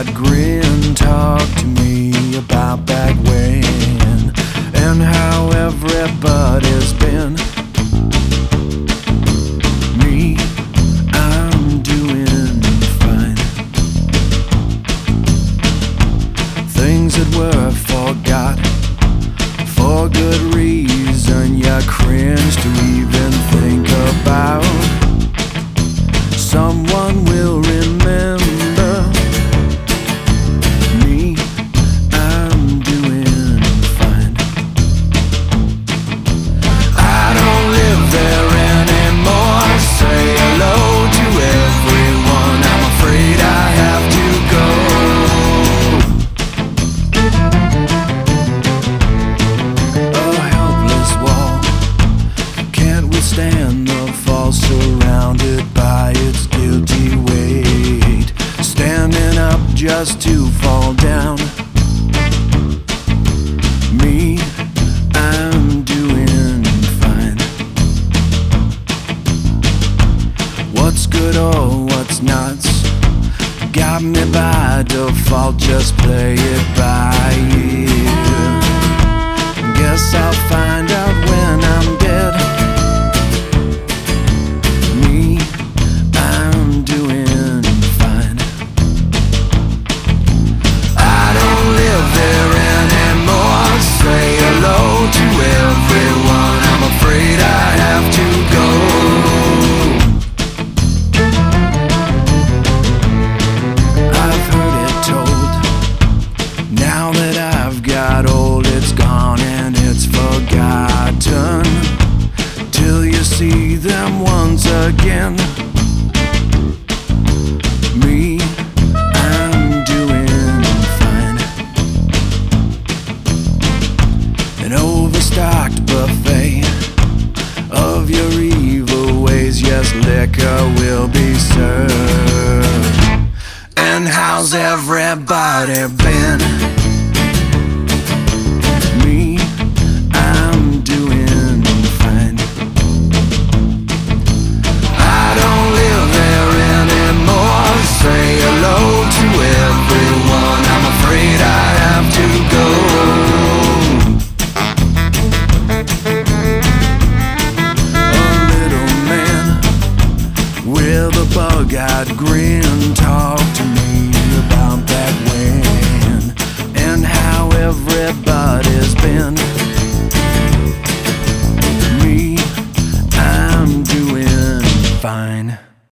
bug-eyed grin talked to me about back when and how everybody's been. Me, I'm doing fine. Things that were forgot for good reason, you cringe to even think about. Someone will remember me, I'm doing fine. I don't live there anymore. Say hello to everyone. I'm afraid I have to go. A helpless wall can't withstand the fall, surrounded by its guilty weight, standing up just to fall down. Me, I'm doing fine. What's good or what's not got me by default, just play it by ear. Guess I'll find out when I'm dead. Me, I'm doing fine. I don't live there anymore. Say hello to everyone. I'm afraid I have to go. I've heard it told, now that I've got old, it's gone and it's forgotten till you see them once again. Me, I'm doing fine. An overstocked buffet of your evil ways, yes, liquor will be served. And how's everybody been? Me, I'm doing fine. I don't live there anymore. Say hello to everyone. I'm afraid I have to go. A little man with a bug-eyed grin talked to me about back when and how everybody's been. Me, I'm doing fine.